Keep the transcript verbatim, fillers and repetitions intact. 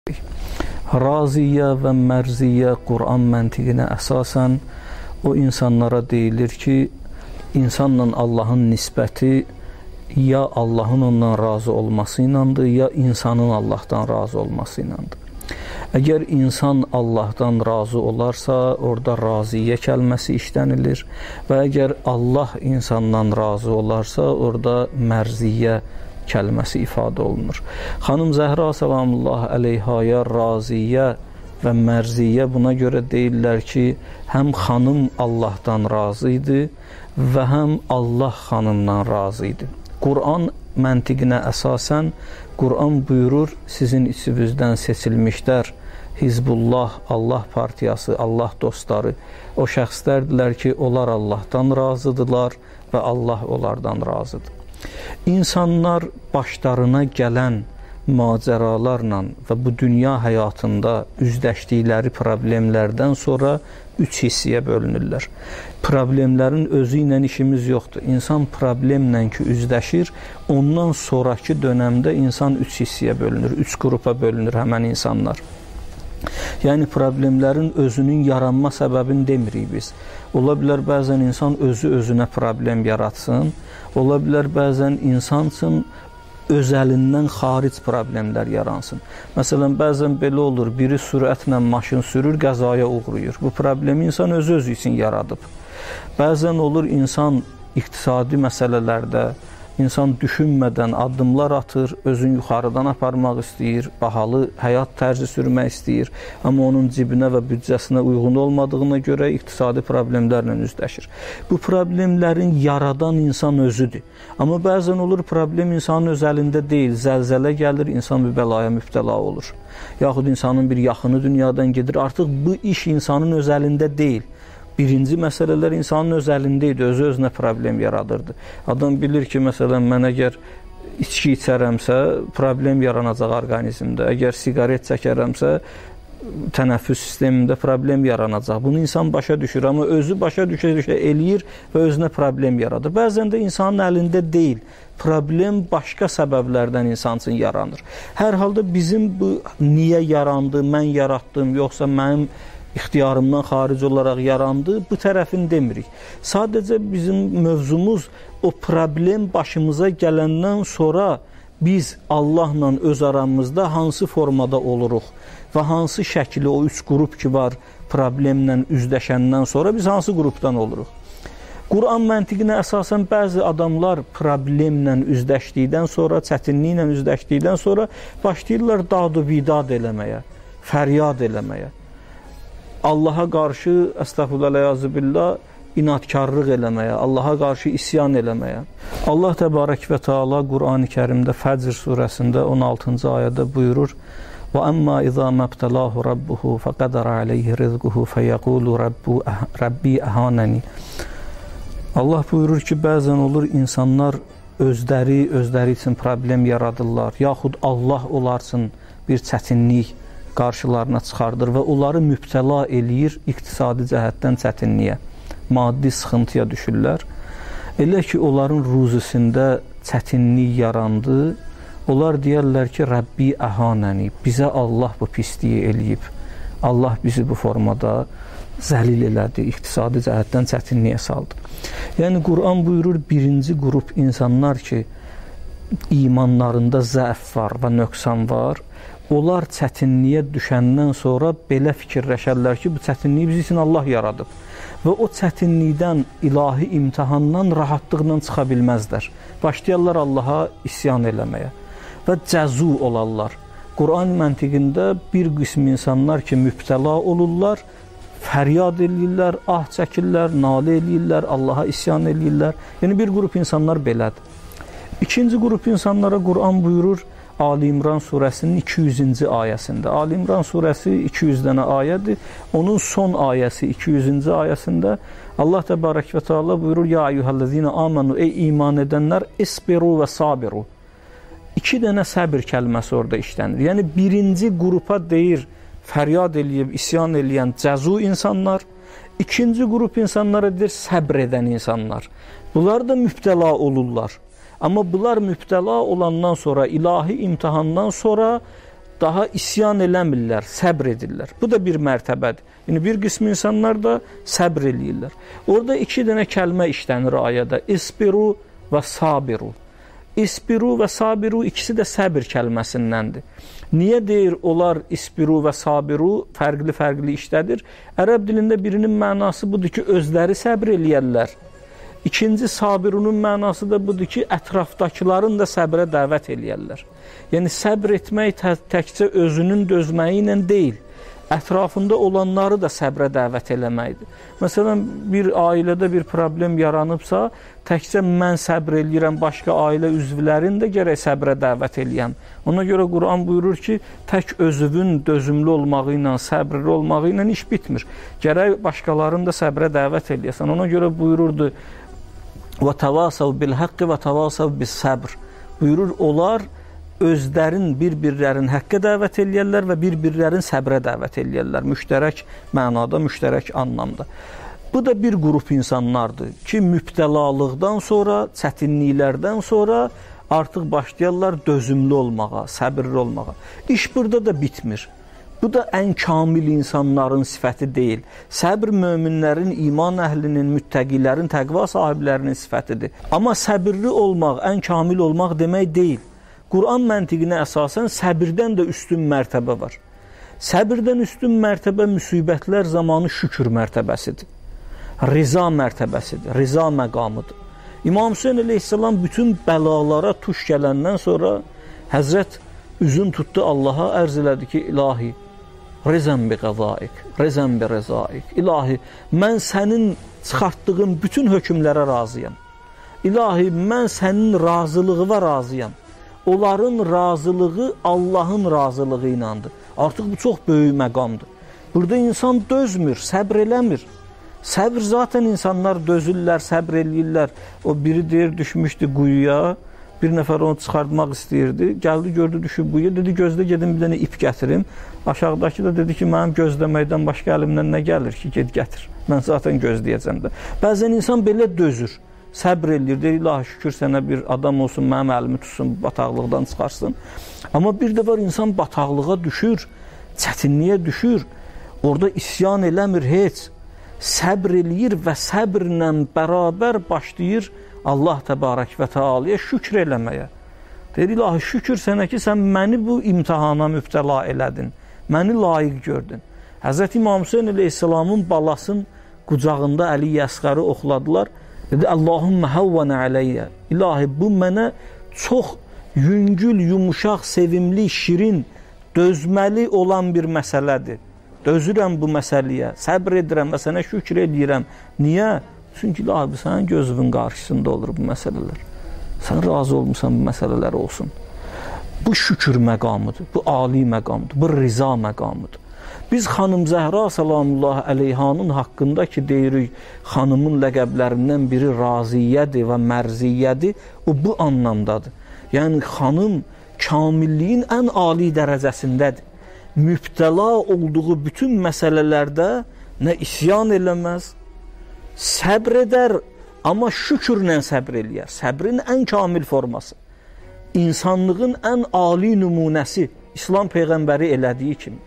Raziyyə və mərziyyə Quran məntiqinə əsasən o insanlara deyilir ki, insanla Allahın nisbəti ya Allahın ondan razı olması iləndir, ya insanın Allahdan razı olması iləndir. Əgər insan Allahdan razı olarsa, orada raziyyə kəlməsi işlənilir və əgər Allah insandan razı olarsa, orada mərziyyə kəlməsi ifadə olunur. Xanım Zəhra salamullah əleyhaya raziyyə və mərziyyə buna görə deyirlər ki, həm xanım Allahdan razı idi və həm Allah xanımdan razı idi. Quran məntiqinə əsasən Quran buyurur, sizin içinizdən seçilmişlər, Hizbullah, Allah partiyası, Allah dostları, o şəxslərdirlər ki, onlar Allahdan razıdırlar və Allah onlardan razıdır. İnsanlar başlarına gələn macəralarla və bu dünya həyatında üzləşdikləri problemlərdən sonra üç hissəyə bölünürlər. Problemlərin özü ilə işimiz yoxdur. İnsan problemlə ki üzləşir, ondan sonraki dönəmdə insan üç hissəyə bölünür, üç qrupa bölünür həmən insanlar. Yəni problemlərin özünün yaranma səbəbini demirik biz. Ola bilər bəzən insan özü özünə problem yaratsın, ola bilər bəzən insan üçün özəlindən xaric problemlər yaransın. Məsələn, bəzən belə olur, biri sürətlə maşın sürür, qəzaya uğrayır. Bu problemi insan özü-özü üçün yaradıb. Bəzən olur, insan iqtisadi məsələlərdə, insan düşünmədən addımlar atır, özünü yuxarıdan aparmaq istəyir, bahalı həyat tərzi sürmək istəyir, amma onun cibinə və büdcəsinə uyğun olmadığına görə iqtisadi problemlərlə üzləşir. Bu problemlərin yaradan insan özüdür. Amma bəzən olur, problem insanın öz əlində deyil, zəlzələ gəlir, insan bir bəlaya mübtəla olur. Yaxud insanın bir yaxını dünyadan gedir, artıq bu iş insanın öz əlində deyil. Birinci məsələlər insanın öz əlində idi, özü-özünə problem yaradırdı. Adam bilir ki, məsələn, mən əgər içki içərəmsə, problem yaranacaq orqanizmdə. Əgər siqaret çəkərəmsə, tənəffüs sistemində problem yaranacaq. Bunu insan başa düşür, amma özü başa düşə-düşə eləyir və özünə problem yaradır. Bəzən də insanın əlində deyil. Problem başqa səbəblərdən insan üçün yaranır. Hər halda bizim bu niyə yarandı, mən yaratdım, yoxsa mənim ixtiyarımdan xaric olaraq yarandı, bu tərəfini demirik. Sadəcə bizim mövzumuz o problem başımıza gələndən sonra biz Allahla öz aramızda hansı formada oluruq və hansı şəkildə o üç qrup ki var problemlə üzləşəndən sonra biz hansı qrupdan oluruq. Quran məntiqinə əsasən bəzi adamlar problemlə üzləşdikdən sonra, çətinliklə üzləşdikdən sonra başlayırlar dad-ı vidad eləməyə, fəryad eləməyə. Allaha qarşı, əstəğfirullah, inadkarlıq eləməyə, Allaha qarşı isyan eləməyə. Allah təbarək və teala Qurani Kərimdə Fəcr surəsində on altıncı ayədə buyurur: "Və əmmə izə məbtəlahu rabbuhu fəqədərə aleyhi rizquhu fəyəqulu Rabbi əhanəni." Allah buyurur ki, bəzən olur insanlar özləri, özləri üçün problem yaradırlar, yaxud Allah onlar üçün bir çətinlik qarşılarına çıxardır və onları mübtəla eləyir iqtisadi cəhətdən çətinliyə, maddi sıxıntıya düşürlər. Elə ki, onların ruzisində çətinlik yarandı, onlar deyərlər ki, Rəbbi əhanəni, bizə Allah bu pisliyi eləyib, Allah bizi bu formada zəlil elədi, iqtisadi cəhətdən çətinliyə saldı. Yəni, Quran buyurur, birinci qrup insanlar ki, imanlarında zəif var və nöqsan var, onlar çətinliyə düşəndən sonra belə fikirləşərlər ki, bu çətinliyi biz üçün Allah yaradıb və o çətinlikdən, ilahi imtihandan rahatlıqla çıxa bilməzlər. Başlayarlar Allaha isyan eləməyə və cəzu olarlar. Quran məntiqində bir qism insanlar ki, mübtəla olurlar, fəryad eləyirlər, ah çəkirlər, nalə eləyirlər, Allaha isyan eləyirlər. Yəni, bir qrup insanlar belədir. İkinci qrup insanlara Quran buyurur, Ali İmran surəsinin iki yüzüncü ayəsində. Ali İmran surəsi iki yüz dənə ayədir. Onun son ayəsi iki yüzüncü ayəsində Allah təbarək və teala buyurur: "Ya eyyuhellezine amanu, ey iman edənlər, isbiru və sabiru." İki dənə səbir kəlməsi orada işlənir. Yəni birinci qrupa deyir, fəryad eləyib, isyan eləyən cəzu insanlar. İkinci qrup insanlara deyir, səbr edən insanlar. Bunlar da mübtəla olurlar. Amma bunlar mübtəla olandan sonra, ilahi imtihandan sonra daha isyan eləmirlər, səbr edirlər. Bu da bir mərtəbədir. Yəni bir qism insanlar da səbr eləyirlər. Orada iki dənə kəlmə işlənir ayədə. İsbiru və sabiru. İsbiru və sabiru ikisi də səbir kəlməsindəndir. Niyə deyir onlar isbiru və sabiru fərqli-fərqli işlədir? Ərəb dilində birinin mənası budur ki, özləri səbr eləyərlər. İkinci sabirunun mənası da budur ki, ətrafdakıların da səbrə dəvət eləyərlər. Yəni səbr etmək tə təkcə özünün dözməyi ilə deyil, ətrafında olanları da səbrə dəvət eləməkdir. Məsələn, bir ailədə bir problem yaranıbsa, təkcə mən səbr eləyirəm, başqa ailə üzvlərini də gərək səbrə dəvət eləyəm. Ona görə Quran buyurur ki, tək özünün dözümlü olmağı ilə, səbrli olmağı ilə iş bitmir. Gərək başqalarını da səbrə dəvət eləyəsən. Ona görə buyururdu, və təvasav bil-haqqi və təvasav bis-səbr. Buyurur, onlar özlərin bir-birlərin həqqə dəvət eləyərlər və bir-birlərin səbrə dəvət eləyərlər. Müştərək mənada, müştərək anlamda. Bu da bir qrup insanlardır ki, mübtəlalıqdan sonra, çətinliklərdən sonra artıq başlayarlar dözümlü olmağa, səbirli olmağa. İş burada da bitmir. Bu da ən kamil insanların sifəti deyil. Səbr möminlərin, iman əhlinin, müttəqilərin, təqva sahiblərinin sifətidir. Amma səbirli olmaq, ən kamil olmaq demək deyil. Quran məntiqinə əsasən səbirdən də üstün mərtəbə var. Səbirdən üstün mərtəbə müsibətlər zamanı şükür mərtəbəsidir. Riza mərtəbəsidir, riza məqamıdır. İmam Hüseyin əleyhissalam bütün bəlalara tuş gələndən sonra Həzrət üzün tutdu Allaha, ərz elədi ki, ilahi, rizən bi qəzaik, rizən bi rezaik. İlahi, mən sənin çıxartdığın bütün hökmlərə razıyam. İlahi, mən sənin razılığına razıyam. Onların razılığı Allahın razılığı iləndir. Artıq bu çox böyük məqamdır. Burada insan dözmür, səbr eləmir. Səbr zaten insanlar dözürlər, səbr eləyirlər. O biri deyir, düşmüşdü quyuya, bir nəfər onu çıxartmaq istəyirdi. Gəldi, gördü, düşüb quyuya, dedi, gözlə gedim bir dənə ip gətirim. Aşağıdakı da dedi ki, mənim gözləməkdən başqa əlimdən nə gəlir ki, ged gətir. Mən zaten gözləyəcəm də. Bəzən insan belə dözür. Səbr eləyir, deyir, ilahi şükür sənə bir adam olsun, mənim əlimi tutsun, bataqlıqdan çıxarsın. Amma bir də var, insan bataqlığa düşür, çətinliyə düşür, orada isyan eləmir heç. Səbr eləyir və səbrlə bərabər başlayır Allah təbarək və teala'ya şükür eləməyə. Deyir, ilahi şükür sənə ki, sən məni bu imtihana mübtəla elədin, məni layiq gördün. Həzrət İmam Hüseyin əleyhissalamın balasının qucağında Əli Əsqəri oxladılar. Dedi, Allahümmə havvənə aləyyə. İlahi, bu mənə çox yüngül, yumuşaq, sevimli, şirin, dözməli olan bir məsələdir. Dözürəm bu məsələyə, səbr edirəm və sənə şükür edirəm. Niyə? Çünki ilahi, sənin gözünün qarşısında olur bu məsələlər. Sən razı olmuşsan bu məsələlər olsun. Bu şükür məqamıdır, bu ali məqamıdır, bu riza məqamıdır. Biz xanım Zəhra salamullah əleyhanın haqqında ki, deyirik, xanımın ləqəblərindən biri raziyyədir və mərziyyədir, o bu anlamdadır. Yəni, xanım kamilliyin ən ali dərəcəsindədir. Mübtəla olduğu bütün məsələlərdə nə isyan eləməz, səbr edər, amma şükürlə səbr eləyər. Səbrin ən kamil forması. İnsanlığın ən ali nümunəsi İslam Peyğəmbəri elədiyi kimi.